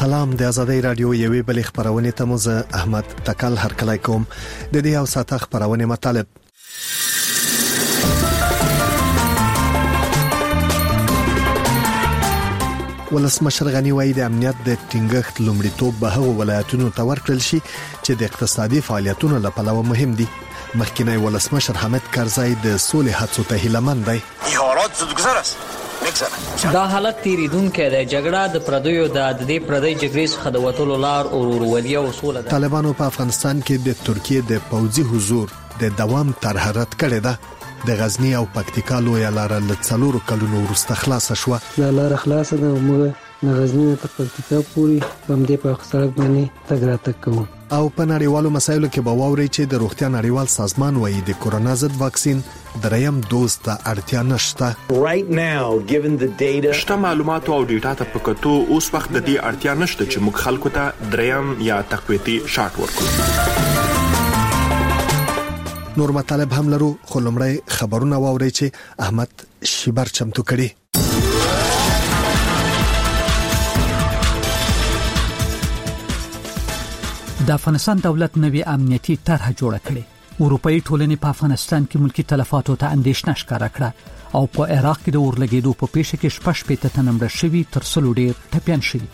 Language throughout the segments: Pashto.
سلام د ازادۍ رادیو یوې بل خبرونه ته مو زه احمد تکل هرکلی کوم د دې او ساته خبرونه مطلب ولسمشر غنی وایي د امنیت د ټینګښت لومړیتوب به هغو ولایتونو ته ورکړل شي چې د اقتصادي فعالیتونو لپاره مهم دي. مخکینی ولسمشر حامد کرزی د سولې هڅو ته هیلهمند دی. حالات زودگذر است. دا حالت تیریدونکې د جګړه د پردیو د پردی جګړې څخه د وټولو لار او ورولي او سوله ده. طالبانو په افغانستان کې د ترکیه د پوځي حضور د دوام طرح رد کړې ده. د غزنی او پکتیکا لویه لار له 4 کلونو وروسته خلاص شوه. دا لار خلاصه ده او موږ د غزنی ته پکتیکا پورې هم دې په سړک باندې تګ راتګ کوو. او په نړیوالو مسایلو کې به واوري چې د روغتیا نړیوال سازمان وایي د کورونا ضد واکسین دریم دوز ته اړتیا نشته. شته معلومات او ډیټا ته پکتو اوس وخت د دې اړتیا نشته چې موږ خلکو ته دریم یا تقویتي شاټ ورکړو. نور مطالب هم لرو خو لمړی خبرونه واوري چې احمد شیبر چمتو کړي. د افغانستان دولت نوې امنیتي طرح جوړه کړې. اروپאי ټولنې په افغانستان کې ملکی تلفاتو ته اندېښنه ښکاره کړه او په عراق کې د اورلګېدو په پیښه کې 15 تنه مړه شوي تر 100 ډېر ټپيان شوي.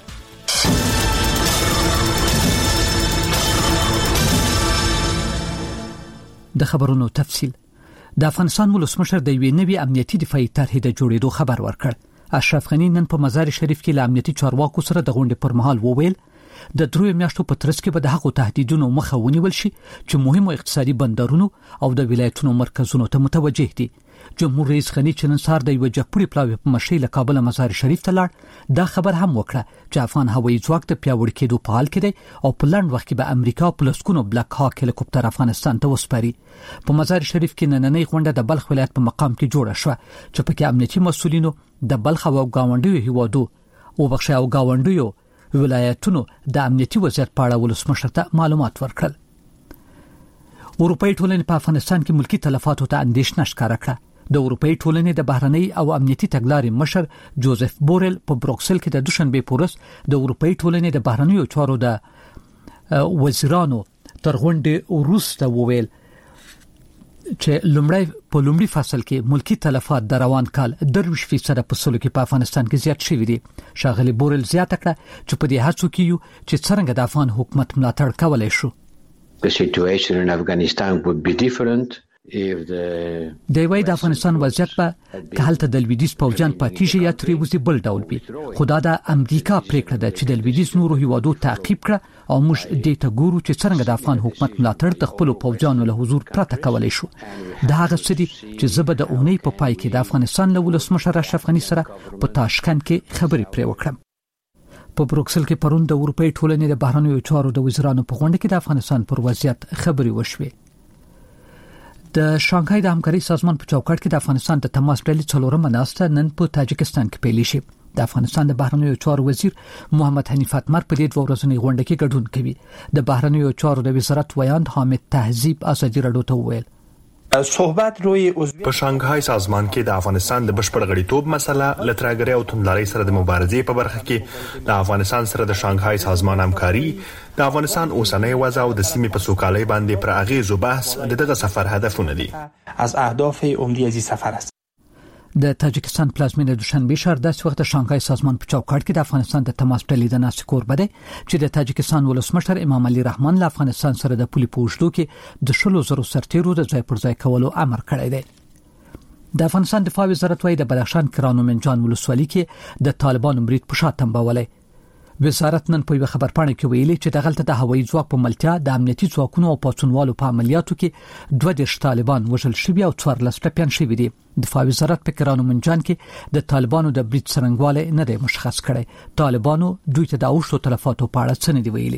د خبرونو تفصيل. د افغانستان ولسمشر د یوې نوې امنیتي دفاعي طرحې د جوړېدو خبر ورکړ. اشرف غنی نن په مزار شریف کې له امنیتي چارواکو سره د غونډې پر مهال وویل د 3 میاشتو په ترڅ کې به د هغو تهدیدونو مخه ونیول شي چې مهمو اقتصادي بندرونو او د ولایتونو مرکزونو ته متوجه دي. جمهور رئیس غنی چې نن سهار د یو جګپوړي پلاوي په مشي له کابل مزار شریف ته لاړ دا خبر هم وکړه چې افغان هوایي ځواک د پیاوړي کېدو په حال کې دی او په لنډ وخت کې به امریکا پلسکونو بلاک هاک هلیکوپټر افغانستان ته وسپاري. په مزار شریف کې نننۍ غونډه د بلخ ولایت په مقام کې جوړه شوه چې پکې امنیتي مسؤلینو د بلخ او گاونډیو هیوادو او بخښه او ګاونډیو ولایتونو د امنیتي وضعیت په اړه ولسمشر ته معلومات ورکړل. اروپאי ټولنې په افغانستان کې ملکی تلفاتو ته اندېښنه ښکاره کړه. د اروپאי ټولنې د بهرنۍ او امنیتي تګلارې مشر جوزف بورل په بروکسل کې د دوشنبه پورس د اروپאי ټولنې د بهرنیو چارو د وزیرانو تر غونډې وروسته وویل چې لومړی فصل کې ملکی تلفات د روان کال 23% په سلو کې په افغانستان کې زیات شوي دي. شاغلی بورل زیاته کړه چې په دې هڅو کې یو چې څنګه د افغان حکومت ملاتړ کولای شو. The situation in Afghanistan would be different د افغانستان وضعیت به که هلته د لویدیز پوجان پاتیږي یا ترې وځي بل ډول وي. خدا د امریکا پریکړه ده چې د لویدیز نورو هیوادو تعقیب کړه او موږ دې ته ګورو چې څنګه د افغان حکومت ملاتړ د خپل پوجانو له حضور پرته کولای شو. دا هغه څه دي چې زبر د اونۍ په پای کې د افغانستان له ولسمشر اشرف غنی سره په تاشکند کې خبرې پرې وکړم. په بروکسل کې پرون د اروپאי ټولنې د بهرنیو چارو د وزیرانو په غونډه کې د افغانستان پر وضعیت خبرې وشوې. د شانګهای د همکاري سازمان په چوکاټ کې د افغانستان د تماس ډلې څلورمه ناسته نن په تاجکستان کې پیل شي. د افغانستان د بهرنیو چارو وزیر محمد حنیف اتمر په دې 2 ورځنۍ غونډه کې ګډون کوي. د بهرنیو چارو د وزارت ویاند حامد تهذیب ازادي رادیو ته وویل صحبت روی په شانګهای سازمان کې د افغانستان د بشپړ غړیتوب مسله لترګری او توندلاري سره د مبارزې په برخه کې د افغانستان سره د شانګهای سازمان همکاري د افغانستان اوسنۍ وضع او د سیمې په سوکالۍ باندې پر اغیزو بحث د دغه سفر هدفونه دي. از اهداف عمده از سفر است. د تاجکستان پلازمینه دوشنبه شهر د وخت شانګهای سازمان په چوکاټ کې د افغانستان د تماس ډلې د ناستې کوربه دی چې د تاجکستان ولسمشر امام علي رحمان له افغانستان سره د پولي پوښتو کې د 100,000 سرتیرو د ځای پر ځای کولو امر کړی دی. د افغانستان دفاع وزارت وايي د بدخشان کرانو منجان ولسوالۍ کې د طالبانو برید په شا تنبولې. وزارت نن په خبر پاڼه کې ویلي چې دغلته د هوایي ځواک په ملتیا د امنیتي ځواکونو او پاتونوالو په عملیاتو کې 22 طالبان وژل شوي او 14 ټپيان شوي دي. دفاع وزارت په کرانو منجان کې د طالبانو د برید څرنګواله نه دی مشخص کړی. طالبانو دوی ته د اوښتو تلفاتو په اړه څه نه دی ویلي.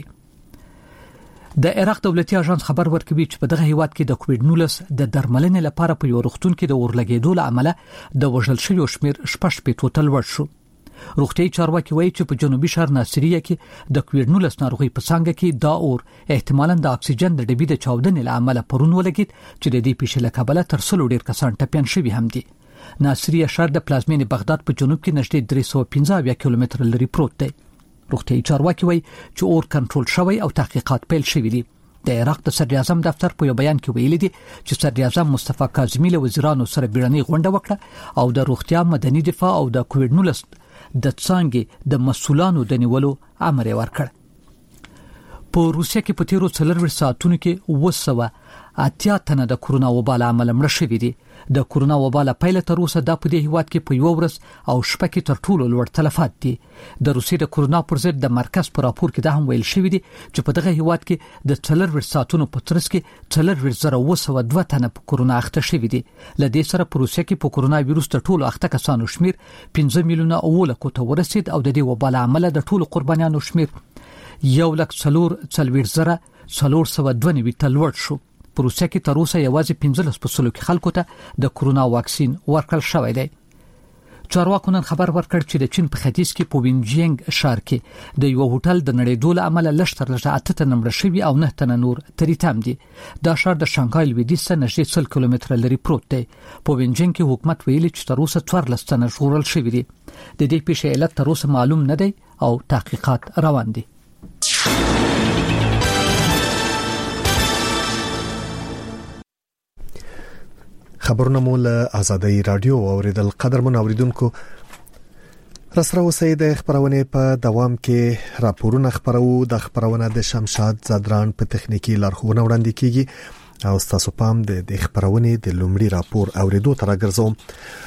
د عراق دولتي اژانس خبر ورکوي چې په دغه هیواد کې د کووډ-19 د درملنې لپاره په یو روغتون کې د اورلګېدو له امله د وژل شویو شمیر 15 ته لوړ شو. روغتي چارواکي وایي چې په جنوبي شهر ناصریه کې د کووډ-19 ناروغي په څنګه کې دا اور احتمالاً د اکسیجن د ډبې د چاودنې له امله پرون ولګید چې د دې پیښې له کبله تر 100 ډیر کسان ټپيان شوي هم دي. ناصریه شهر د پلازمینې بغداد په جنوب کې نږدې 315 کیلومتر لري پروت دی. روغتيایي چارواکي وایي چې اور کنټرول شوی او تحقیقات پیل شوي دي. د عراق د صدر اعظم دفتر په یو بیان کې ویلي دي چې صدر اعظم مصطفی کاظمی له وزیرانو سره بیړنۍ غونډه وکړه او د روغتیا، مدني دفاع او د کووډ-19 د څانګې د مسؤلانو د نیولو امر ورکړ. په روسیه کې په تیرو 24 ساعتونو کې 280 تنه د کرونا وبا له امله مړه شوي دي. د کرونا وبا له پیل تر اوسه د په دې هیواد کې په یو ورځ او شپه کې تر ټولو لوړ تلفات دي. د روسیې د کرونا پر ضد د مرکز په راپور کې دا هم ویل شوی دی چې په دغه هیواد کې د 24 ساعتونو په ترڅ کې 4202 تنه په کرونا اخته شوي دي. لدې سره په روسیه کې په کرونا وایروس د ټولو اخته کسانو شمیر 15 میلیونه او لکو ته ورسید او د دې وبا له امله د ټولو قربانیانو شمیر 1,442 ته لوړ شو. په روسیه کې تر اوسه یوازې 15% کې خلکو ته د کرونا واکسین ورکړل شوی دی. چارواکو نن خبر ورکړ چې د چین په ختیځ کې په وینجینګ ښار کې د یو هوټل د نړیدو له امله لږ تر لږه 8 تنه مړه شوي او 9 تنه نور تریتام دي. دا ښار د شانګهای لویدیځ څخه نږدې 100 کیلومتره لري پروت دی. په وینجینګ کې حکومت ویلي چې تر اوسه 14 تنه ژغورل شوي دي. د دې پیښې علت تر اوسه معلوم نه دی او تحقیقات روان دي. خبرونه مو له آزادۍ رادیو اوریدل. قدرمن اوریدونکو، رسره اوسئ د خبرونه په دوام کې راپورونه خبرو. د خبرونه د شمشاد زادران په تخنیکی لارښوونه وړاندې کیږي او تاسو پام د خبرونه د لومړي راپور اوریدو تر راګرځوم.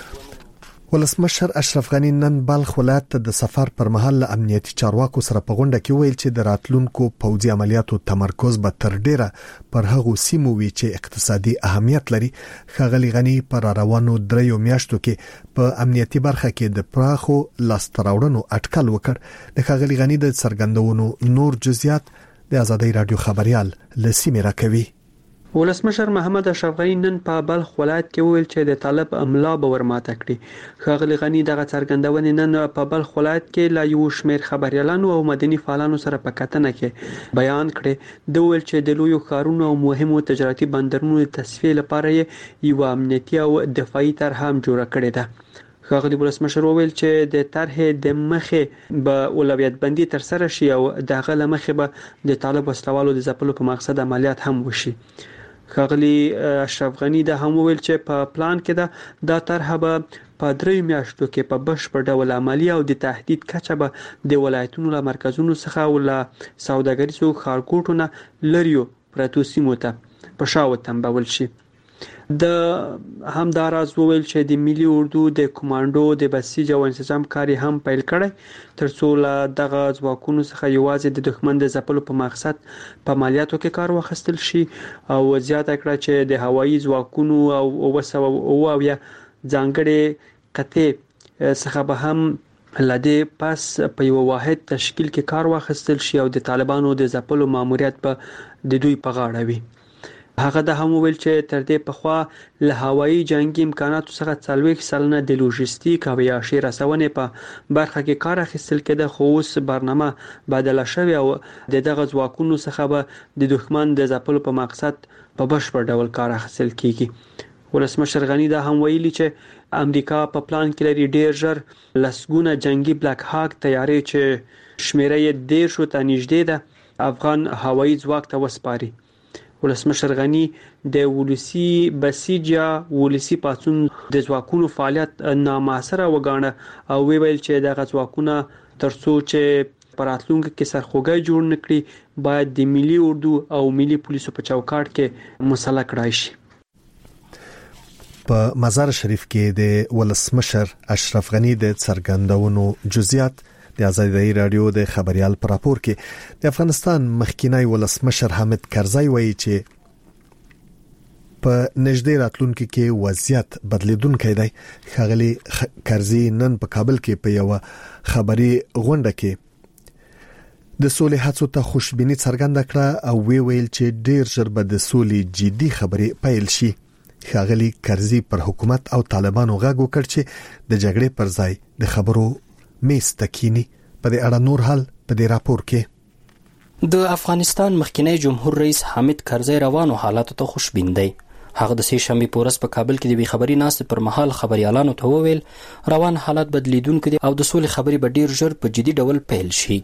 ولسمشر اشرف غنی نن بلخ ولایت د سفر پر مهال امنیتي چارواکو سره په غونډه کې ویل چې د راتلونکو پوځي عملیاتو تمرکز به تر ډیره پر هغو سیمو وي چې اقتصادي اهمیت لري. ښاغلي غنی پر روانو 3 میاشتو کې په امنیتي برخه کې د پراخو لاستراوړنو اټکل وکړ. د ښاغلي غنی د څرګندونو نور جزئیات د آزادۍ رادیو خبريال لسیمه راکوي. ولسمشر محمد اشرف غنی نن په بلخ ولایت کې ویل چې د طالب املا به ورماته کړي. ښاغلي غنی دغه څرګندونې نن په بلخ ولایت کې لا یو شمېر خبريالانو او مدني فعالانو سره په کتنه کې بیان کړي. د ویل چې د لویو ښارونو او مهمو تجارتي بندرونو د تصفیې لپاره یو امنیتي او دفاعي طرح هم جوړ کړي ده. ښاغلي ولسمشر ویل چې د طرحې د مخې به اولویت بندي تر سره شي او دغه لمخې به د طالب وسلوالو د ځپلو په مقصد عملیات هم وشي. ښاغلي اشرف غنی دا هم ویل چې په پلان کې دا طرح به په 3 میاشتو کې په بشپړ ډول عملی او د تهدید کچه به د ولایتونو له مرکزونو څخه او له سوداګریزو ښارګوټو نه لریو پرتو سیمو ته په شاوه تنبول شي. د همداراز وویل چې د ملي اردو د کمانډو د بسیج او انسجام کاری هم پیل کړي ترڅو له دغه ځواکونو څخه یوازې د دښمن د ځپلو په مقصد په عملیاتو کې کار واخیستل شي او زیاته کړه چې د هوایي ځواکونو او وسوي ځانګړي قطعه څخه به هم لدې پس په یو واحد تشکیل کې کار واخیستل شي او د طالبانو د ځپلو ماموریت په د دوی په غاړه وي. هغه د هم ویل چې تر دې پخوا له هوایي جنگي امکاناتو څخه 40 سلنه د لوجستیک او یاشي رسونې په برخه کې کار اخیستل کېده، خو اوس برنامه بدله شوې او دغه ځواکونو څخه به د دښمن د ځپلو په مقصد په بشپړ ډول کار اخیستل کیږي. ولسمشر غنی دا هم ویلي چې امریکا په پلان کې لري ډیر ژر لسګونه جنگي بلاک هاک تیارې چې شمیره یې 10 ته نږدې ده افغان هوایي ځواک ته وسپاري. ولسمشر غنی د ولسی بسیجا ولسی پاتون د ځواکونو فعالیت نامعاصره وګاڼه او ویل چې دغه ځواکونه ترڅو چې پراتلونکو کې سرخوږی جوړ نکړي باید د ملي اردو او ملي پولیسو په چوکاټ کې مسلح کړای شي. په مزار شریف کې د ولسمشر اشرف غنی د څرګندونو جزئیات د آزادۍ رادیو د خبريال پر راپور کې د افغانستان مخکینی ولسمشر حامد کرزی وایي چې په نږدې راتلونکو کې وضعیت بدلیدونکی دی. ښاغلي کرزی نن په کابل کې په یو خبري غونډه کې د سولې هڅو ته خوشبیني څرګنده کړه او ویل چې ډیر ژر به د سولې جدي خبرې پیل شي. ښاغلي کرزی پر حکومت او طالبانو غږ وکړ چې د جګړې پر ځای د خبرو میس تکینی په دې اړه نور حل په دې راپور کې. د افغانستان مخکنی جمهور رئیس حامد کرزی روانو حالاتو ته خوشبین دی. هغه د سې شنبې په ورځ په کابل کې د بې خبري ناستې پر مهال خبريالانو ته وویل روان حالات بدلیدونکي دي او د سولې خبرې به ډیر ژر په جدي ډول پیل شي.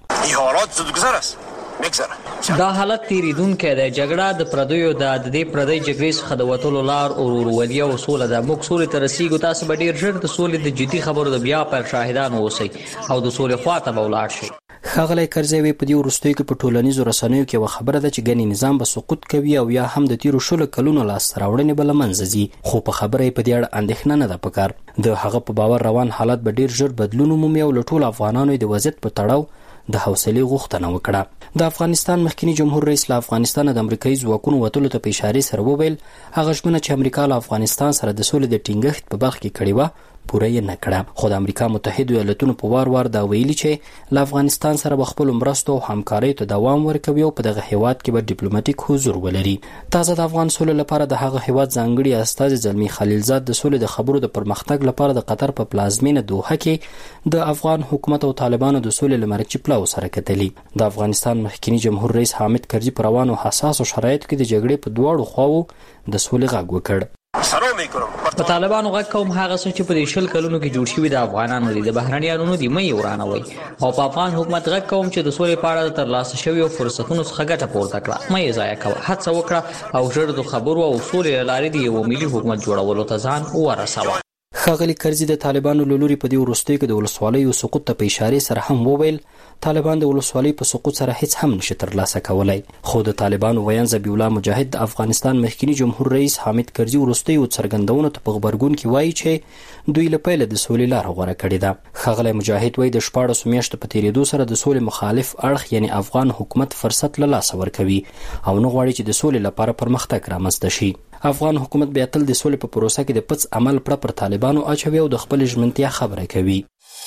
دا حالت تیریدونکي دی. جګړه د پردیو د دې پردی جګړې څخه د وټولو لار ورورولي او سوله ده. موږ سولې ته رسیږو. تاسو به ډیر ژر د سولې د جدي خبرو د بیا پر شاهدان اوسئ او د سولې خواته به ولاړ شئ. ښاغلی کرزی په دې وروستیو کې په ټولنیزو رسنیو کې یوه خبره ده چې ګنې نظام به سقوط کوي او یا هم د تیرو 16 کلونو لاسته راوړنې به له منځه ځي، خو په خبره یې په دې اړه اندېښنه نه ده پکار. د هغه په باور روان حالات به ډیر ژر بدلون ومومي او له ټولو افغانانو د وضعیت په تړاو د حوصلې غوښتنه وکړه. د افغانستان مخکنی جمهور رئیس له افغانستان د امریکایي ځواکونو وتلو ته په اشارې سره وویل هغه ژمنه چې امریکا له افغانستان سره د سولې د ټینګښت په برخه کې کړې وه پوره یې نه کړه. خو د امریکا متحده ایالاتونو په وار دا ویلي چې له افغانستان سره به خپلو مرستو او همکاریو ته دوام ورکوي او په دغه هیواد کې به ډیپلوماټیک حضور ولري. تازه د افغان سولې لپاره د هغه هیواد ځانګړي استازي زلمی خلیلزاد د سولې د خبرو د پرمختګ لپاره د قطر په پلازمینه دوحه کې د افغان حکومت او طالبانو د سولې له مرکزي پلاو سره کتلي. د افغانستان مخکنی جمهور رئیس حامد کرزي پر روانو حساسو شرایطو کې د جګړې په دواړو خواو د سولې غږ وکړ. په طالبانو غږ کوم هغه څه چې په دې 20 کلونو کې جوړ شوي د افغانانو دي، د بهرنیانو دي، مې ورانوي. او په افغان حکومت غږ کوم چې د سولې په اړه د ترلاسه شویو فرصتونو څخه ګټه پورته کړه، مې ضایع کوه، هڅه وکړه او ژر د خبرو او سولې لارې د یو ملي حکومت جوړولو ته ځان ورسوه. ښاغلی کرزي د طالبانو له لوري په دې وروستیو کې د ولسوالیو سقوط ته په اشارې سره هم وویل طالبان د ولسوالۍ په سقوط سره هیڅ هم نشي ترلاسه کولای. خو د طالبانو ویاند ذبیح الله مجاهد د افغانستان مخکنی جمهور رئیس حامد کرزي وروستیو څرګندونو ته په خبرګون کې وایي چې دوی له پیله د سولې لار غوره کړې ده. ښاغلی مجاهد وایي د 14 میاشتو په تیریدو سره د سولې مخالف اړخ یعنی افغان حکومت فرصت له لاسه ورکوي او نه غواړي چې د سولې لپاره پرمختګ رامنځته شي. افغان حکومت بیا تل د سولې په پروسه کې د پڅ عمل پر طالبانو اچوي او د خپل ژمنتیا خبره کوي.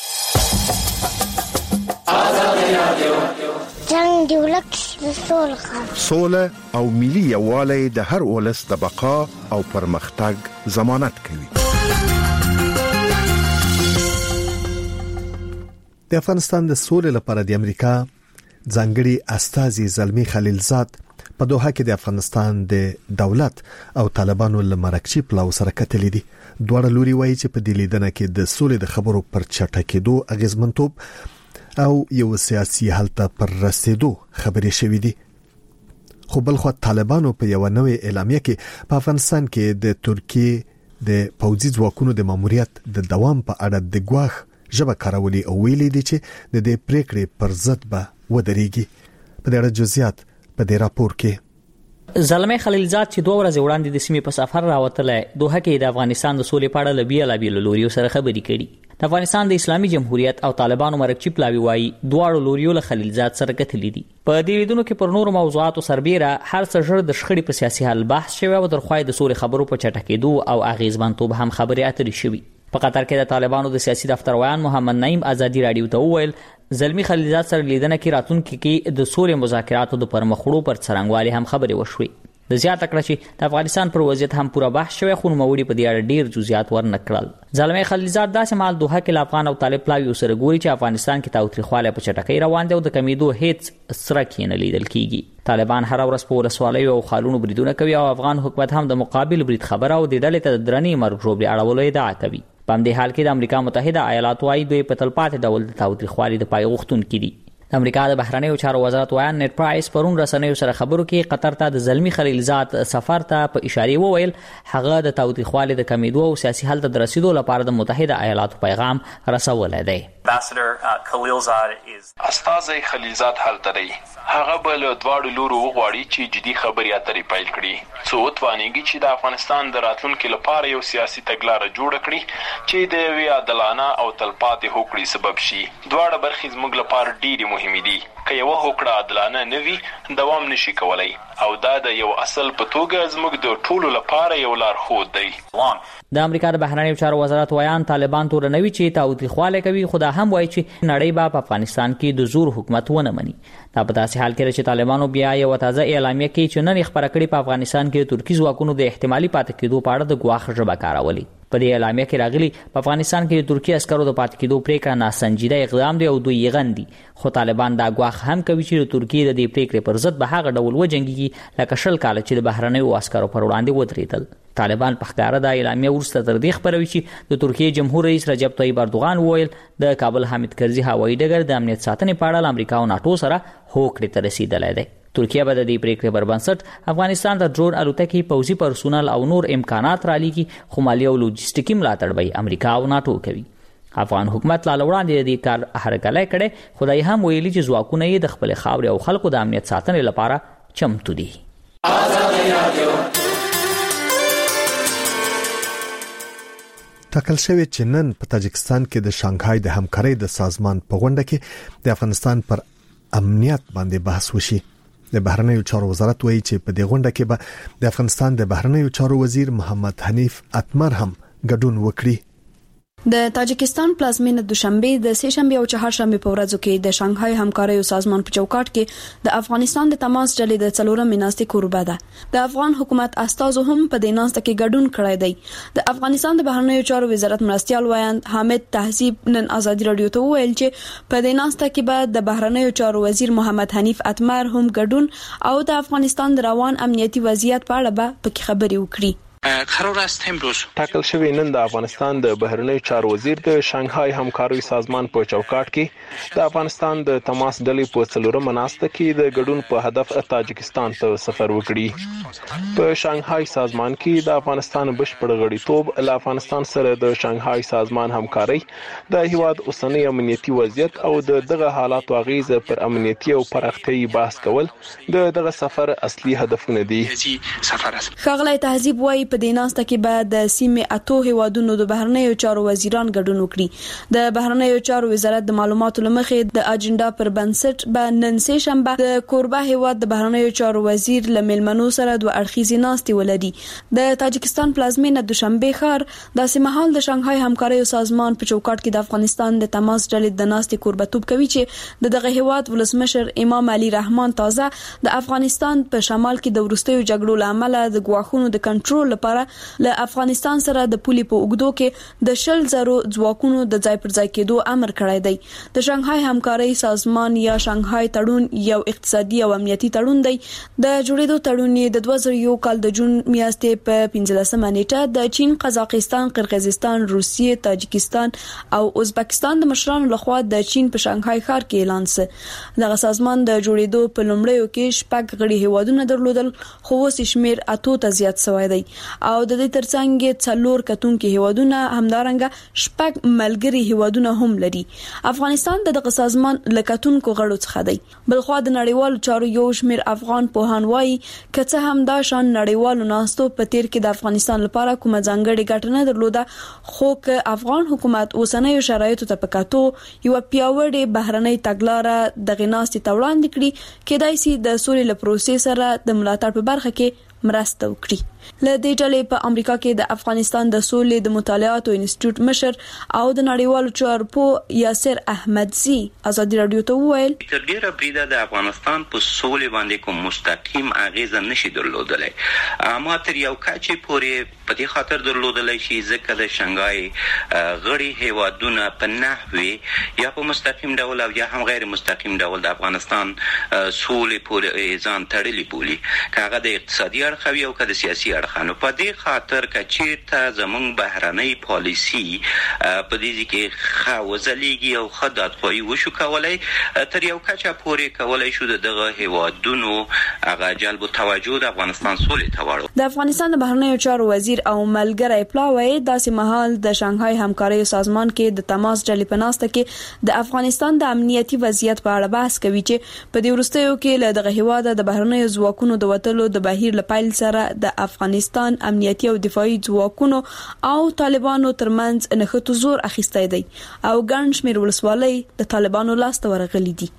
جنگ دی ولک د سوله او ملي یووالی د هر ولس د بقا او پرمختګ ضمانت کوي. د افغانستان د سولې لپاره د امریکا ځانګړي استازي زلمی خلیلزاد په دوحه کې د افغانستان د دولت او طالبانو له مرکزي پلاو سره کتلې دي. دواړه لوري وایي چې په دې لیدنه کې د سولې د خبرو پر چټکېدو اغیزمنتوب او یو سیاسي حل ته پر رسیدو خبرې شوې دي. خو بلخو طالبانو په یو نوې اعلامیه کې په افغانستان کې د ترکیه د پوځي ځواکونو د ماموریت د دوام په اړه د ګواښ ژبه کارولي او ویلي دي چې د دې پریکړې پر ضد به ودرېږي. په دې اړه جزئیات په دې راپور کې زلمی خلیلزاد چې 2 ورځې وړاندې د سیمې په سفر راوتلی دوحه کې د افغانستان د سولې په اړه له بیلابیلو لوریو سره خبرې کړي. د افغانستان د اسلامي جمهوریت او طالبانو مرکزي پلاوي وایي دواړو لوریو له خلیلزاد سره کتلې دي. په دې لیدونو کې پر نورو موضوعاتو سربیره هر څه ژر د شخړې په سیاسي حل بحث شوی او تر خوای د سولې خبرو په چټکېدو او اغیزمنتوب هم خبرې اترې شوي. په قطر کې د طالبانو د سیاسي دفتر ویان محمد نعیم آزادی رادیو ته وویل زلمی خلیلزاد سره لیدنه کې راتلونکي کې د سولې مذاکراتو د پرمخړو پر څرنګوالي هم خبرې وشوي. د زیاته کړه چې د افغانستان پر وضعیت هم پوره بحث شوی خو نوموړي په دې اړه ډیر جزئیات ورنکړل. زلمی خلیلزاد داسې مال دوحه کې افغان او طالب پلاوی سره ګوري چې افغانستان کې تاوتریخواله په چټکۍ روان دی او د کمیدو هیڅ سره کې نه لیدل کیږي. طالبان هر ورځ په ولسوالیو او خالونو بریدونه کوي او افغان حکومت هم د مقابل برید خبره او د ډلې ته درنې مرګ ژوبلې اړولو ادعا کوي. په همدې حال کې د امریکا متحده ایالاتو وايي دوی په تلپاتې ډول د تاوتریخوالي د پای غوښتونکي دي. د امریکا د بهرنیو چارو وزارت ویان نیټ پرایس پرون رسنیو سره خبرو کې قطر ته د زلمی خلیلزاد سفر ته په اشاره وویل هغه د تاوتریخوالي د کمیدو او سیاسي حل ته رسیدو لپاره د متحده ایالاتو پیغام رسولی دی. استازي خلیلزاد هلته دی. هغه بل دواړو لورو وغواړي چې جدي خبرې اترې پیل کړي څو توانېږي چې د افغانستان د راتلونکي لپاره یو سیاسي تګلاره جوړه کړي چې د یوې عادلانه او تلپاتې هوکړې سبب شي. دواړه برخې زموږ لپاره ډېرې مهمې دي. که یوه هوکړه عادلانه نه وي دوام نشي کولای او دا د یو اصل په توګه زموږ د ټولو لپاره یو لارښود دی. د امریکا د بهرنیو چارو وزارت ویان طالبان تورنوي چې تاوتریخواله کوي خو دا هم وایي چې نړۍ به په افغانستان کې د زور حکومت ونه مني. دا په داسې حال کې چې طالبانو بیا یو تازه اعلامیه کوي چې نن خبره کړې په افغانستان کې ترکی ځواکونو د احتمالي پاتې کېدو په اړه د ګواښ ژبه کارولي. په دې اعلامیه کې راغلي په افغانستان کې د ترکیه عسکرو د پاتې کېدو پریکړه ناسنجیده اقدام دی او دوی یې غندي، خو طالبان دا ګواښ هم کوي چې د ترکیه د دې پریکړې پر ضد به هغه ډول وجنګيږي لکه 20 کال چې د بهرنیو عسکرو پر وړاندې ودرېدل. طالبان په ښکاره د اعلامیه وروسته تر دې خبروي چې د ترکیه جمهور رئیس رجب طیب اردوغان وویل د کابل حامد کرزي هوایي ډګر د امنیت ساتنې په اړه امریکا او ناتو سره هوکړې ته رسیدلی دی. ترکیه به د دې پریکړې پر بنسټ افغانستان ته ډرون الوتکې، پوځي پرسونل او نور امکانات رالېږي، خو مالي او لوجستیکي ملاتړ به امریکا او ناتو کوي. افغان حکومت لا وړاندې د دې کار هرکلی کړی، خو دا هم ویلي چې ځواکونه یې د خپل خاورې او خلکو د امنیت ساتنې لپاره چمتو دي. ټاکل شوی چې نن په تاجکستان کې د شانګهای د همکارۍ د سازمان په غونډه کې د افغانستان پر امنیت باندې بحث وشي. د بهرنیو چارو وزارت وایي چې په دې غونډه کې به د افغانستان د بهرنیو چارو وزیر محمد حنیف اتمر هم ګډون وکړي. د تاجکستان پلازمینه دوشنبه د سه شنبه او چهارشنبه په ورځو کې د شانګهای همکارۍ سازمان په چوکاټ کې د افغانستان د تماس ډلې د څلورم ناستې کوربه ده. د افغان حکومت استازو هم په دې ناسته کې ګډون کړی دی. د افغانستان د بهرنیو چارو وزارت مرستیال وایند حامد تهذیب نن آزادي رادیو ته وویل چې په دې ناسته کې به د بهرنیو چارو وزیر محمد حنیف اتمر هم ګډون او د افغانستان د روان امنیتي وضعیت په اړه به پکې خبرې وکړي. قرار است امروز ټاکل شوی نن د افغانستان د بهرنیو چارو وزیر د شانګهای همکارۍ سازمان په چوکاټ کې د افغانستان د تماس ډلې په څلورمه ناسته کې د ګډون په هدف تاجکستان ته سفر وکړي. په شانګهای سازمان کې د افغانستان بشپړ غړیتوب له افغانستان سره د شانګهای سازمان همکارۍ د هیواد اوسنی امنیتي وضعیت او دغه حالات واغیز پر امنیتي او پراختیايي بحث کول دغه سفر اصلي هدفونه دي. ښاغلی تهذیب وایي په دې ناسته کې به د سیمې اتو هیوادونو د بهرنیو چارو وزیران ګډون وکړي. د بهرنیو چارو وزارت د معلوماتو لمخې د اجنډا پر بنسټ به نن سه شنبه د کوربه هیواد د بهرنیو چارو وزیر له ملمنو سره دوه اړخیزې ناستې ولري. د تاجکستان پلازمینه دوشنبه ښار د سیمهال د شانګهای همکارۍ سازمان په چوکاټ کې د افغانستان د تماس ډلې د ناستې کوربتوب کوي چې دغه هیواد ولسمشر امام علي رحمان تازه د افغانستان په شمال کې د وروستیو جګړو لامل د ګواښونو د کنټرول لپاره له افغانستان سره د پولي په اوګدو کې د 100,000 ځواکونو د ځای پر ځای کېدو امر کړی دی. د شانګهای همکارۍ سازمان یا شانګهای تړون یو اقتصادي او امنیتي تړون دی. د جوړېدو تړون د 2001 کال د جون میاشتې په 15مه نیټه د چین، قزاقستان، قرغیزستان، روسیې، تاجکستان او ازبکستان د مشرانو لخوا د چین په شانګهای ښار کې اعلان شو. دغه سازمان د جوړېدو په لومړیو کې شپږ غړي هیوادونه درلودل، خو اوس شمیر اتو ته زیات شوی دی او د دې ترڅنګ څلور کتونکو هیوادونه همدارنګه شپږ ملګري هیوادونه هم لري. افغانستان دغه سازمان لکتونکو غړو څخه دی. بلخوا د نړیوالو چارو یو شمیر افغان پوهان وایي کڅه هم دا شان نړیوالو ناستو په تیر کې د افغانستان لپاره کومه ځانګړې ګټه نه درلوده، خو که افغان حکومت اوسنیو شرایطو ته پکاتو یو پیاوړی بهرنۍ تګلارې دغه ناستې ته وړاندې کړي، کېدای شي د سولې له پروسې سره د ملاتړ په برخه کې مرسته وکړي. له دې ډلې په امریکا کې د افغانستان د سولې د مطالعاتو انسټیټیوټ مشر او د نړیوالو چارو په یاسر احمدزي آزادي رادیو ته وویل تر ډیره بریده د افغانستان په سولې باندې کوم مستقیم اغیزه نشي درلودلای، اما تر یو کچې پورې په دې خاطر درلودلای شي ځکه د شانګهای غړي هیوادونه په نحوی یا په مستقیم ډول او یا هم غیر مستقیم ډول د افغانستان سولې پورې ځان تړلي بولي، کاغه د اقتصادي اړخوي او د سیاسي اړخانو. په دې خاطر کچیرته زمونږ بهرنۍ پالیسی په دې کې خوځلېږي او خداتخوایي وشو کولای، تر یو کچه پورې کولای شو دغه هیوادونو هغه جلب توجه د افغانستان سولې ته واړو. د افغانستان د بهرنیو چارو وزیر او ملګری پلاوی داسې مهال د شانګهای همکارۍ سازمان کې د تماس ډلې په ناسته کې د افغانستان د امنیتي وضعیت په اړه بحث کوي چې په دې وروستیو کې له دغه هیواده د بهرنیو ځواکونو د وټلو د بهیر لپاره سره د افغانستان امنیتي او دفاعي ځواکونو او طالبانو ترمنځ نښتو زور اخیستی دی او ګڼ شمېر ولسوالۍ د طالبانو لاسته ورغلي دي.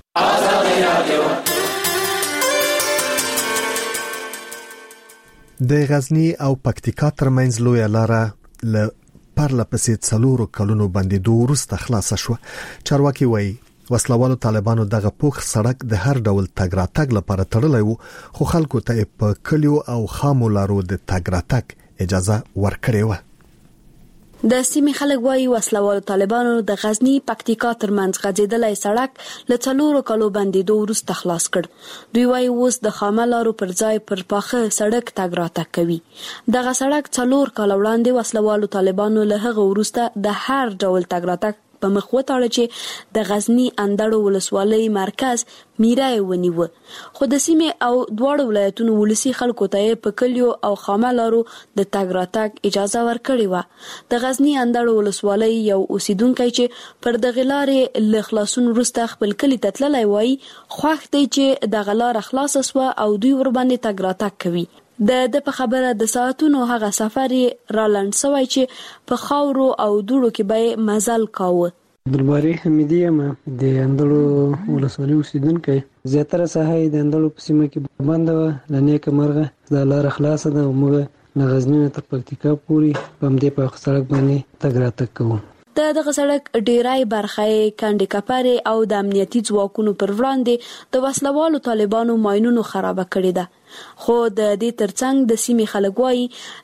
د غزنی او پکتیکا ترمنځ لویه لاره له پرله پسې 4 کلونو باندې وروسته خلاصه شو. چارواکي وایي وسلوالو طالبانو دغه پوخ سړک د هر ډول تګ راتګ لپاره تړلی وو، خو خلکو ته په کلیو او خامو لارو د تګ راتګ اجازه ورکړې وه. د سیمې خلک وایي وسلوالو طالبانو د غزنی پکتیکا ترمنځ غځېدلی سړک له 4 کالو بندېدو وروسته خلاص کړ. دوی وایي اوس د خامه لارو پر ځای پر پاخه سړک تګ راتګ کوي. دغه سړک 4 کال وړاندې وسلوالو طالبانو له هغه وروسته د هر ډول تګ راتګ په مخ وتاړه چې د غزنی اندړو ولسوالۍ مرکز میرای ونیو. خو د سیمې او دواړو ولایتونو ولسی خلکو ته په کلیو او خامه لارو د تګ راتګ اجازه ورکړې و. د غزنی اندړو ولسوالۍ یو اوسیدونکو چې پر دغه لارې له خلاصون وروسته خپل کلی ته تللی وای خوښ دی چې د غلار خلاص وسو او دوی ور باندې تګ راتګ کوي. د په خبره د ساعتونو هغه سفر را لاند سوی چې په خاورو او دوړو کې به مزل کاوه. عبدالباری حمیدی یم د اندړو ولسوالۍ اوسیدونکی. زیاتره ساحه د اندړو په سیمه کې بنده وه، له نیکه مرغه د لاره خلاصه ده او موږ له غزني تر پکتیکا پورې په همدې پاخه سړک باندې تګ راتګ کوو. دغه سړک ډیرای برخه کندې کپرې او د امنیتي ځواکونو پر وړاندې د وسلوالو طالبانو ماینونو خرابه کړې ده. خو د دې ترڅنګ د سیمې خلک وایي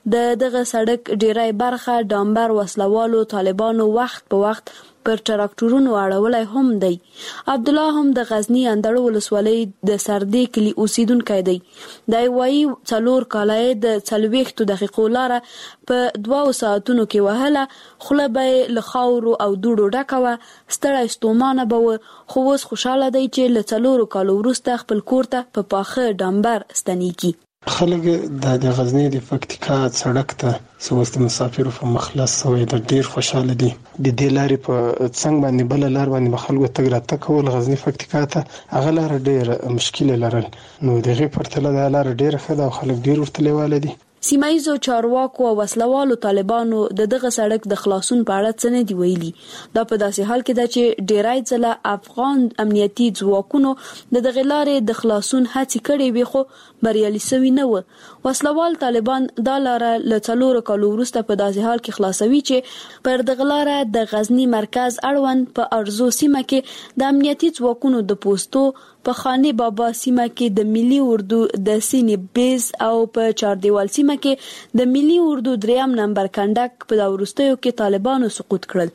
دغه سړک ډیرای برخه ډامبر وسلوالو طالبانو وخت په وخت پر ټراکټورونو اړولای هم دی. عبد الله هم د غزنی اندړو ولسوالۍ د سردې کلی اوسیدونکی دی. دا وایي 4 کالای د 40 دقیقو لاره په 2 ساعتونو کې وهله، خوله به له خاورو او دوړو ډکه وه، ستړی ستومانه به و، خو اوس خوشحاله دی چې له 4 کالو وروسته خپل کور ته په پاخه ډامبر ستنیږي. خلک د غزنی د پکتیکا سړک ته سوست مسافرو په مخلص وي د ډیر خوشاله دي. د دې لارې په څنګه باندې بل لار باندې خلکو تګ راتګ کول غزنی پکتیکا ته هغه لار ډیر مشکل لرل، نو دغه پرتله د لار ډیر ښه ده او خلک ډیر ورته لیواله دي. سیمایزو چارواکو او وسلوالو طالبانو دغه سړک د خلاصون په اړه څه نه دی ویلي. دا په داسې حال کې ده چې ډیرای ځله افغان امنیتي ځواکونو دغه لارې د خلاصون هڅې کړې وي خو بریالي شوي نه و. وسلوال طالبان دا لاره له 4 کالو وروسته په داسې حال کې خلاصوي چې پر دغه لاره د غزنی مرکز اړوند په ارزو سیمه کې د امنیتي ځواکونو د پوسټو په خانه بابا سیمه کې د ملي اردو د سینې بیز او په چاردیوال سیمه کې د ملي اردو 3 نمبر کنډک په وروستیو کې طالبانو سقوط کړل.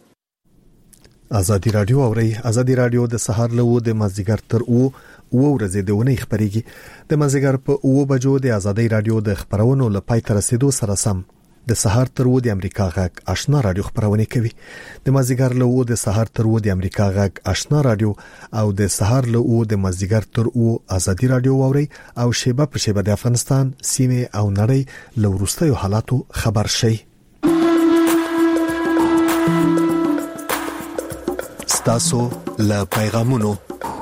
ازادي رادیو اوري ازادي رادیو د سهار له د مازیګر تر او ورځې د ونې خبريږي د مازیګر په 9 بجو د ازادي رادیو د خبرونو لپاره تر رسیدو سره سم د سهار تر و د امریکا غږ آشنا رادیو خبرونه کوي. د مازیګر له و د سهار تر و د امریکا غږ آشنا رادیو او د سهار له و د مازیګر تر او ازادي رادیو اوري او شیبه په شیبه د افغانستان سیمه او نړۍ له ورستیو حالاتو خبر شي. ستاسو له پیغامونو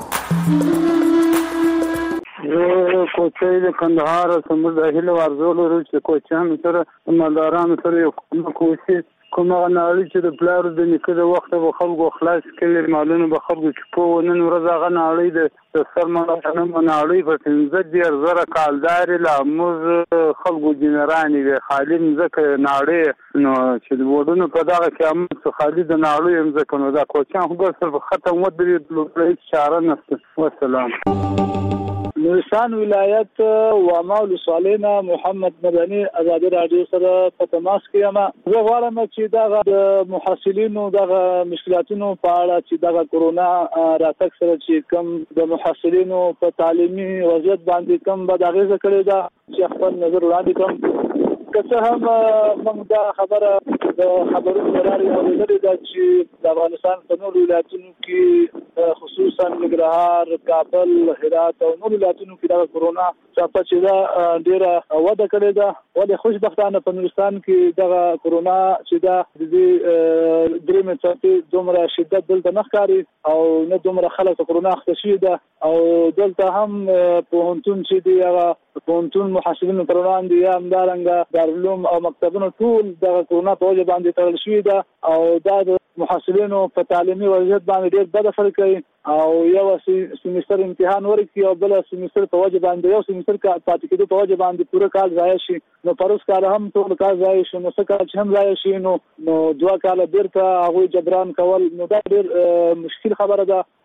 کوچې د کندهار سمور د هیله ورزول چې کوچان سره مالداران سره یو کوشش کومه نړۍ چې د پلار د نکده وخت به خلکو خلاص کړي مالونه به خلکو چې په نن ورځ هغه نړۍ د سرمایه نړۍ په 15000 کالدار لا موز خلکو جنراني وي خالد ځکه نړۍ نو چې د وډونو په دغه قیامت خالد نړۍ ځکه نو دا کوچان خو صرف ختم ودري د اشاره نشته. والسلام. نورستان ولایت وامال صالحنا محمد مدني ازادي رادیو سره په تماس کې یم. زه غواړم چې دا محصلینو د مشکلاتونو په اړه چې د کرونا راتګ سره چې کوم د محصلینو په تعلیمي وضعیت باندې کوم بد اغیزه کړې ده چې خپل نظر وړاندې کوم. که هم موږ دا خبره د خبرونو لري اورېدلې ده چې د افغانستان په نورو ولایتونو کې خصوصا ننګرهار، کابل، هرات او نورو ولایتونو کې د کرونا څخه چې دا ډیره وده کړې ده. ولې خوشبختانه په نورستان کې د کرونا چې دا د درېمه څپې دومره شدت دلته نه ښکاري او نه دومره خلک کرونا اخته شوي ده او دلته هم پوهنتون چې دی هغه پوهنتون محصلینو پر وړاندې یا همدارنګه دارالعلوم او مکتبونو ټول د کرونا په وجه باندې تړل شوي ده او دا د محصلینو په تعلیمي وضعیت باندې ډېر بد اثر کوي او یو سیمستر امتحان ورکړي او بل سیمستر په وجه باندې یو سیمستر پاتې کېدو په وجه باندې پوره کال ضایع شي. نو پروس کال هم ټول کال ضایع شي، نو څه کال چې هم ضایع شي نو 2 کال بیرته هغه جبران کول نو دا ډېر مشکل خبره ده.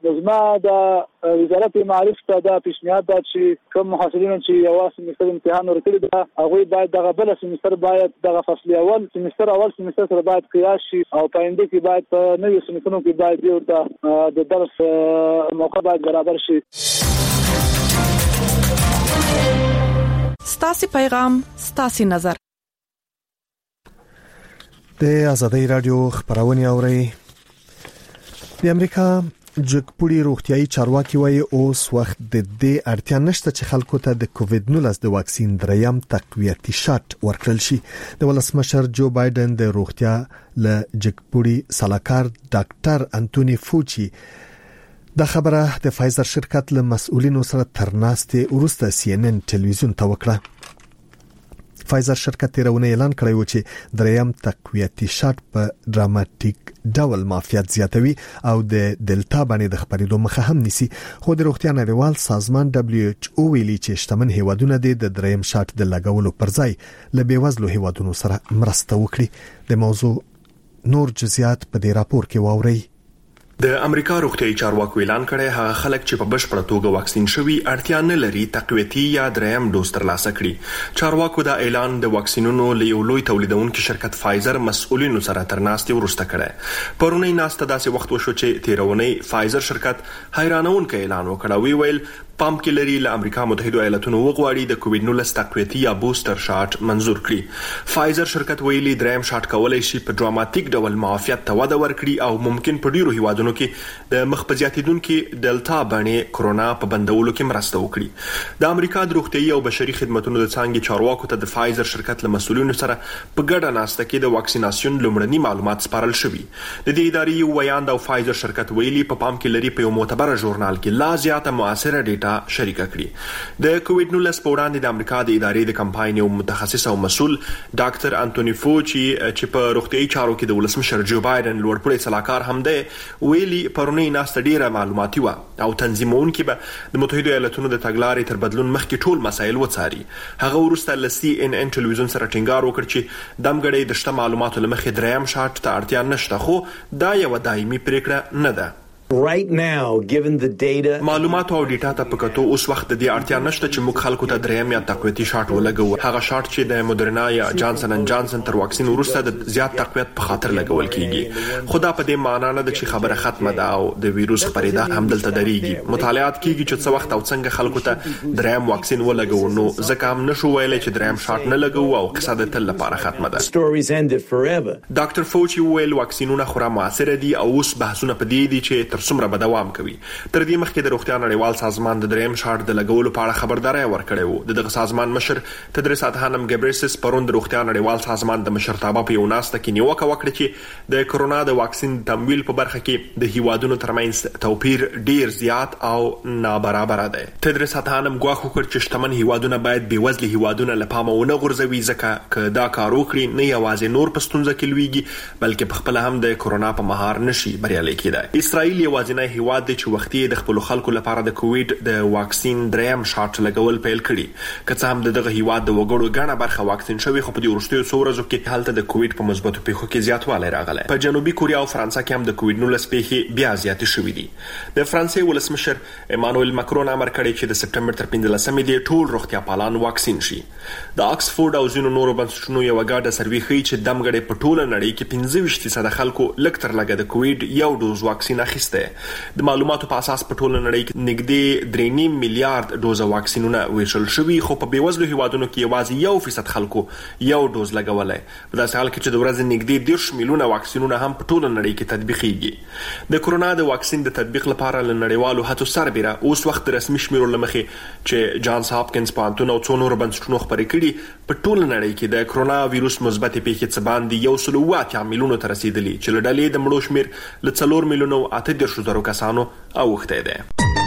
زما د وزارت معارف ته د پیشنهاد ده چې کوم محصلین چې یو سمستر امتحان ورکړي دا هغه باید دغه بل سمستر باید دغه فصل اول سمستر سره باید قیاس شي او پاینده کې باید په نوې سمسترونو کې باید ورته د درس موقع باید برابر شي. ستاسو پیغام ستاسو نظر. د ازادۍ رادیو خبرونه اوري. د امریکا جګپوړي روغتيایي چارواکي وایي اوس وخت د دې اړتیا نشته چې خلکو ته د کووډ-19 د واکسین دریم تقویتي شاټ ورکړل شي. د ولسمشر جو بایدن د روغتیا له جګپوړي سلاکار ډاکټر انټونی فوچي د خبره د فایزر شرکت له مسؤلینو سره ترناسته ورسته CNN ټلویزیون ته وکړه. فایزر شرکت تیرونه اعلان کړی و چې دریم تقویتي شاټ په ډراماتیک ډول معافیت زیاتوي او د دلتا باندې د خبرېدو مخه هم نیسي. خو د روغتیا نړیوال سازمان WHO ویلي چې شتمن هیوادونه د دریم شاټ د لګولو پر ځای له بیوزلو هیوادونو سره مرسته وکړي. د موضوع نور جزئیات په دې راپور کې واورئ. د امریکا روغتیايي چارواکو اعلان کړی هغه خلک چې په بشپړه توګه واکسین شوي اړتیا نه لري تقویتي یا دریم ډوز ترلاسه کړي. چارواکو دا اعلان د واکسینونو له یو لوی تولیدونکو شرکت فایزر مسؤلینو سره ترناسته ورسته کړی. پرونی ناسته داسې وخت وشو چې تیرونی فایزر شرکت حیرانونکو اعلان وکړ. ویل پام کې لري له امریکا متحده ایالاتونو وغواړي د کووډ-19 تقویتي یا بوستر شاټ منزور کړي. فایزر شرکت ویلي دریم شاټ کولای شي په ډراماتیک ډول معافیت ته وده ورکړي او ممکن په ډیرو هیوادونو کې د مخ په زیاتیدونکو دلتا باندې کرونا په بندولو کې مرسته وکړي. د امریکا د روغتیايي او بشري خدماتو د څانګې چارواکو ته د فایزر شرکت له مسؤلینو سره په ګډه ناسته کې د واکسیناسیون لومړني معلومات سپارل شوي. د دې ادارې یو ویاند او فایزر شرکت ویلي په پام کې لري په یو معتبر ژورنال کې لا زیاته موثره ډیټا شریکه کړي. د کووډ-19 په وړاندې د امریکا د ادارې د کمپاین یو متخصص او مسؤل ډاکټر انټونی فوچي چې په روغتیايي چارو کې د ولسمشر جو بایدن لوړپوړی سلاکار هم دی ویلي پرونی ناسته ډیره معلوماتي و او تنظیمونکي به د متحده ایالاتونو د تګلارې تر بدلون مخکې ټول مسایل وڅاري. هغه ورسته ل CNN ټلویزیون سره ټینګار وکړ چې دمګړې د شته معلوماتو لمخې دریم شاټ ته اړتیا نشته خو دا یو دایمي پریکړه نه ده. Right now, given the data, معلومات او ډیټا ته پکتو اوس وخت د دې اړتیا نشته چې موږ خلکو ته دریم یا تقویتي شاټ ولګو. هغه شاټ چې د مودرنا یا جانسن اند جانسن تر واکسین وروسته د زیات تقویت په خاطر لګول کیږي. خو دا په دې معنی نه ده چې خبره ختمه ده او د ویروس خپرېدا هم دلته درېږي. مطالعات کیږي چې څه وخت او څنګه خلکو ته دریم واکسین ولګو. نو ځکه هم نشو ویلای چې دریم شاټ نه لګو او قصه د تل لپاره ختمه ده. ډاکټر فوچي ویل واکسینونه خورا موثر دي او اوس بحثونه پدې دي چې تر څومره به دوام کوي. تر دې مخکې د روغتیا نړیوال سازمان د دریم شاټ د لګولو په اړه خبرداري ورکړې و. دغه سازمان مشر تدریس ادهانم ګبریسس پرون د روغتیا نړیوال سازمان د مشرتابه په یو ناسته کې نیوکه وکړه چې د کرونا د واکسین تمویل په برخه کې د هیوادونو ترمنځ توپیر ډیر زیات او نابرابر دی. تدریس ادهانم ګواښ وکړ چې شتمن هیوادونه باید بیوزلي هیوادونه له پامه ونه غورځوي ځکه که دا کار وکړي نه یوازې نور په ستونزه کې لویږي بلکې په خپل هم د کرونا په مهار نشي بریالي کېدای. اسرائیل یوازینی هیواد دی چې وختي د خپل خلکو لپاره د کووډ د واکسین دریم شاټ لګول پیل کړي. که څه هم دغه هیواد د وګړو ګڼه برخه واکسین شوی خو په دې وروستیو څو ورځو کې هلته د کووډ په مثبتو پیښو کې زیاتوالی راغلی. په جنوبي کوریا او فرانسه کې هم د کووډ-19 پیښې بیا زیاتې شوې دي. د فرانسې ولسمشر ایمانوئل ماکرون امر کړی چې د سپټمبر تر 15مې دی ټول روغتیا پالان واکسین شي. د آکسفورد او ځینو نورو بنسټونو یو غاډه سروې ښیي چې دمګړې په ټوله نړۍ کې 25% خلکو لږ تر لږه د کووډ یو ډوز واکسین اخیسته. د معلوماتو په اساس په ټوله نړۍ کې نږدې 3.5 میلیارډ ډوز واکسینونه ویشل شوي خو په بیوزلو هیوادونو کې یوازې 1% خلکو یو ډوز لګولای. په داسې حال کې چې د ورځې نږدې 10 میلیونه واکسینونه هم په ټوله نړۍ کې تطبیقېږي. د کرونا د واکسین د تطبیق لپاره له نړیوالو هڅو سربېره اوس وخت رسمي شمیرو لمخې چې جانس هاپکینز پوهنتون او څو نورو بنسټونو خبرې کړي په ټوله نړۍ کې د کرونا وایروس مثبت پیښې څه باندې 1.8 میلیونو ته رسیدلي چې له ډلې د مړو شمیر له 4 میلیونو 8 کسانو اوښتی دی.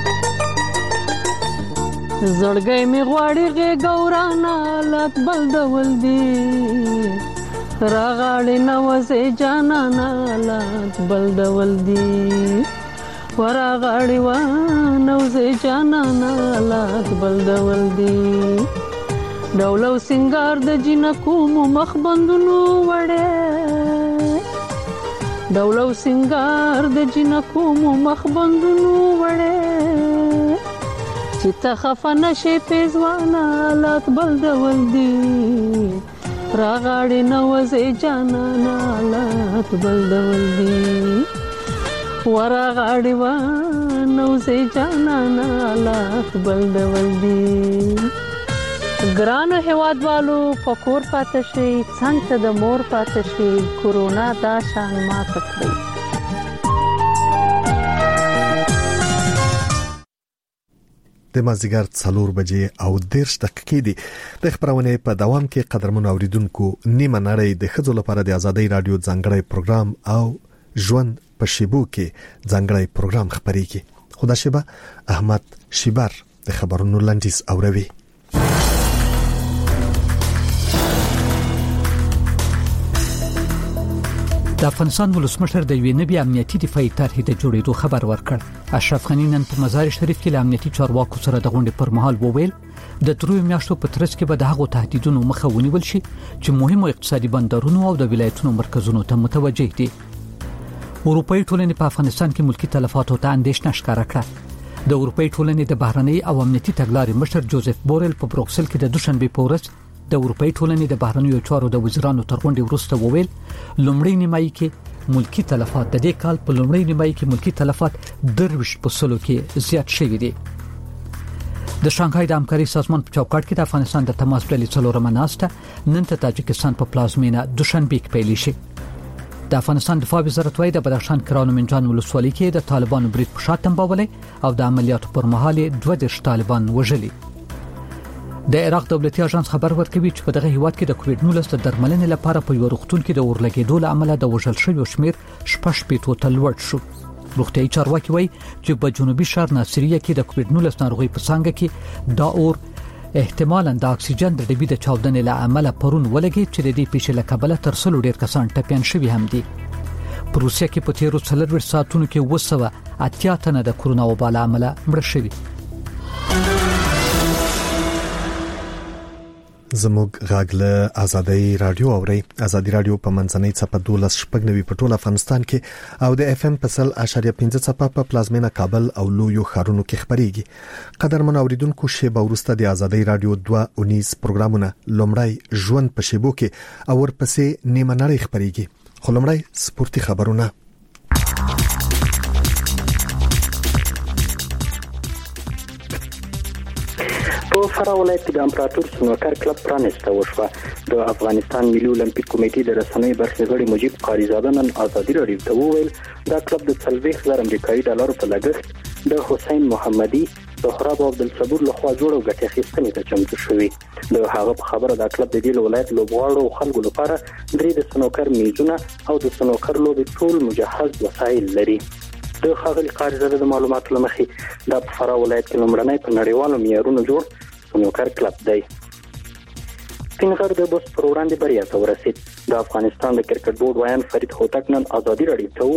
زړګی می غواړي غوړانا لات بل ډول دی راغړې نوځه جانانا لات بل ډول دی ورغړې و نوځه جانانا لات بل ډول دی ډولو سنگار د جنکو مخ بندونو وړې ډولو سنگار د جنکو مو مخبندونو وړې چې تخفن شي پېزوانا لات بل ډول دی راغړې نوځي جانانا لات بل ډول دی ورغړې و نوځي جانانا لات بل ډول دی ګرانو هوادوالو پکور پاتې شي څنګه د مور پاتې شي کورونا دا شان ما تکړه د مازیګر 4 بجې او 10 دقیقې دي د خبرونه په دوام کې قدرمن اوریدونکو نیمه نړۍ د خځو لپاره د ازادۍ رادیو ځانګړی پروګرام او ژوند په شیبو کې ځانګړی پروګرام خبريږي خدا شیبه احمد شیبر د خبرونو لنډیز اوروي د افغانستان ولسمشر د یوې نوې امنیتي دفاعي طرحې د جوړېدو خبر ورکړ. اشرف غنی نن په مزار شریف کې له امنیتي چارواکو سره د غونډې پر مهال وویل د 3 میاشتو په ترڅ کې به د هغو تهدیدونو مخه ونیول شي چې مهمو اقتصادي بندرونو او د ولایتونو مرکزونو ته متوجه دي. اروپאי ټولنې په افغانستان کې ملکی تلفاتو ته اندېښنه ښکاره کړه. د اروپאי ټولنې د بهرنۍ او امنیتي تګلارې مشر جوزف بورل په بروکسل کې د دوشنبه په ورځ د اروپאי ټولنې د بهرنیو چارو د وزیرانو تر غونډې وروسته وویل لومړی نیمایي کې ملکی تلفات د دې کال په لومړی نیمایي کې ملکی تلفات 23% کې زیات شوي دي. د شانګهای د همکاري سازمان په چوکاټ کې د افغانستان د تماس ډلې څلورمه ناسته نن ته تاجکستان په پلازمینه دوشنبه کې پیل شي. د افغانستان دفاع وزارت وايي د بدخشان کرانو منجان ولسوالۍ کې د طالبانو برید په شا تنبولې او د عملیاتو پر مهال 22 طالبان وژلي. د عراق دولتي اژانس خبر ورکوي چې په دغه هیواد کې د کووډ-19 د درملنې لپاره په یو روغتون کې د اورلګېدو له امله د وژل شویو شمیر 15 ته لوړ شو. روغتيایي چارواکي وايي چې په جنوبي شهر ناصریه کې د کووډ-19 ناروغي په څنګه کې دا اور احتمالاً د اکسیجن د ډبې د چاودنې له امله پرون ولګي چې د دې پیښې له کبله تر څلور ډیر کسان ټپيان شوي هم دي. په روسیه کې په تیرو 4 ساعتونو کې 280 تنه د کورونا وبا له امله مړه شوي. زموږ غاګله ازادي رادیو اوري ازادي رادیو په منځنۍ صفه 12 په ټول افغانستان کې او د اف ام په 0.5 صفه په پلازمینه کابل او لویو ښارونو کې خبريږي. قدرمن اوریدونکو شیبه ورسته د ازادي رادیو 219 پروګرامونه لومړی ژوند په شیبو کې او ورپسې نیمه نړۍ خبريږي. خو لومړی سپورتي خبرونه. په فراه ولایت کې د امپراتور سنوکر کلب پرانیسته وشوه. د افغانستان ملي اولمپیک کمیټې د رسنۍ برخې غړي مجيب قاریزاده نن ازادي رادیو ته وویل دا کلب د 40,000 امریکایي ډالرو په لګښت د حسین محمدي سهراب او عبدالصبور لخوا جوړ او ګټه اخیستنې ته چمتو شوی. د هغه په خبره دا کلب د دې ولایت لوبغاړو او خلکو لپاره درې د سنوکر میزونه او د سنوکر لوبې ټول مجهز وسایل لري. د ښاغلي قاریزاده د معلوماتو لمخې دا په فراه ولایت کې لومړنی په نړیوالو معیارونو جوړ سنوکر کلب دی. سپینغر د بوس پر وړاندې بریا ته ورسید. د افغانستان د کرکټ بورډ وایان فرید هوتک نن ازادي رادیو ته